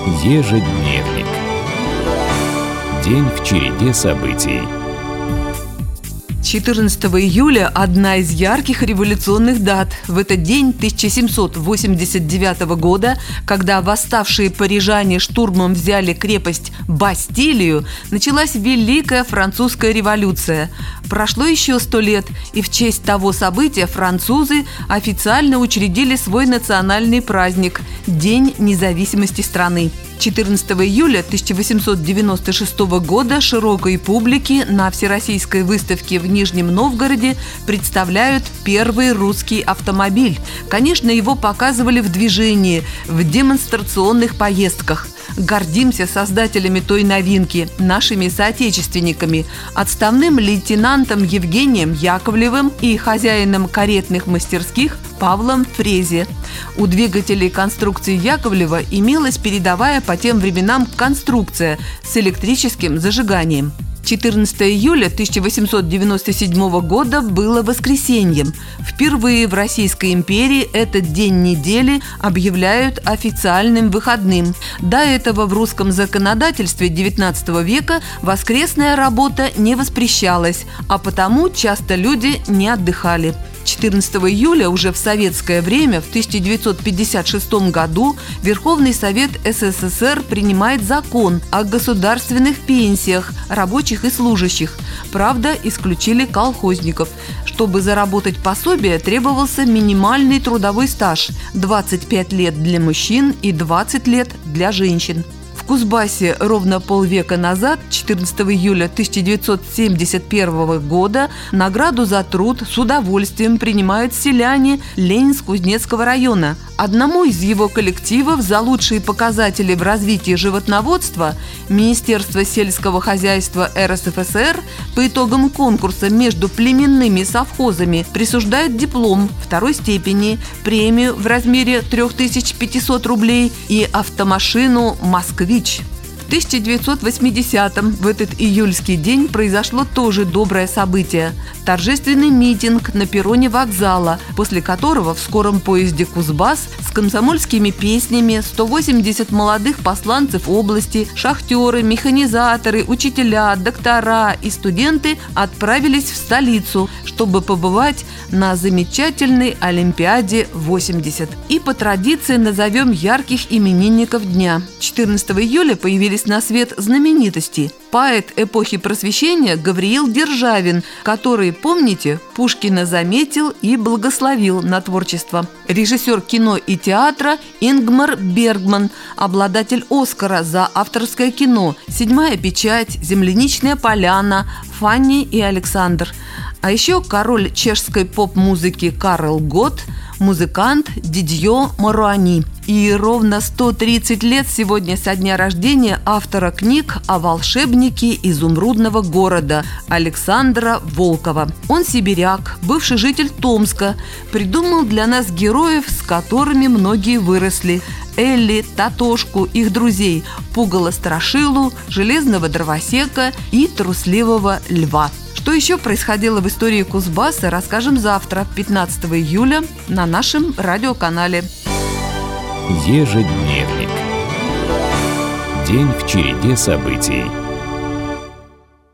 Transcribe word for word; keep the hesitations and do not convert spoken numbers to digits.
Ежедневник. День в череде событий. четырнадцатого июля – одна из ярких революционных дат. В этот день тысяча семьсот восемьдесят девятого года, когда восставшие парижане штурмом взяли крепость Бастилию, началась Великая Французская революция. Прошло еще сто лет, и в честь того события французы официально учредили свой национальный праздник – День независимости страны. четырнадцатого июля тысяча восемьсот девяносто шестого года широкой публике на Всероссийской выставке в Нижнем Новгороде представляют первый русский автомобиль. Конечно, его показывали в движении, в демонстрационных поездках. Гордимся создателями той новинки, нашими соотечественниками, отставным лейтенантом Евгением Яковлевым и хозяином каретных мастерских Павлом Фрезе. У двигателей конструкции Яковлева имелась передовая по тем временам конструкция с электрическим зажиганием. четырнадцатого июля тысяча восемьсот девяносто седьмого года было воскресеньем. Впервые в Российской империи этот день недели объявляют официальным выходным. До этого в русском законодательстве девятнадцатого века воскресная работа не воспрещалась, а потому часто люди не отдыхали. четырнадцатого июля уже в советское время, в тысяча девятьсот пятьдесят шестом году, Верховный Совет СССР принимает закон о государственных пенсиях рабочих и служащих. Правда, исключили колхозников. Чтобы заработать пособие, требовался минимальный трудовой стаж – двадцать пять лет для мужчин и двадцать лет для женщин. В Кузбассе ровно полвека назад, четырнадцатого июля тысяча девятьсот семьдесят первого года, награду за труд с удовольствием принимают селяне Ленинск-Кузнецкого района. Одному из его коллективов за лучшие показатели в развитии животноводства Министерство сельского хозяйства РСФСР по итогам конкурса между племенными совхозами присуждает диплом второй степени, премию в размере три тысячи пятьсот рублей и автомашину «Москвич». В тысяча девятьсот восьмидесятом в этот июльский день произошло тоже доброе событие – торжественный митинг на перроне вокзала, после которого в скором поезде «Кузбасс» с комсомольскими песнями сто восемьдесят молодых посланцев области, шахтеры, механизаторы, учителя, доктора и студенты отправились в столицу, чтобы побывать на замечательной Олимпиаде восемьдесят. И по традиции назовем ярких именинников дня. четырнадцатого июля появились на свет знаменитости. Поэт эпохи Просвещения Гавриил Державин, который, помните, Пушкина заметил и благословил на творчество. Режиссер кино и театра Ингмар Бергман, обладатель Оскара за авторское кино «Седьмая печать», «Земляничная поляна», «Фанни и Александр». А еще король чешской поп-музыки Карл Готт, музыкант Дидье Маруани. И ровно сто тридцать лет сегодня со дня рождения автора книг о волшебнике изумрудного города Александра Волкова. Он сибиряк, бывший житель Томска, придумал для нас героев, с которыми многие выросли. Элли, Татошку, их друзей, Пугало-Страшилу, Железного дровосека и Трусливого льва. Что еще происходило в истории Кузбасса, расскажем завтра, пятнадцатого июля, на нашем радиоканале. Ежедневник. День в череде событий.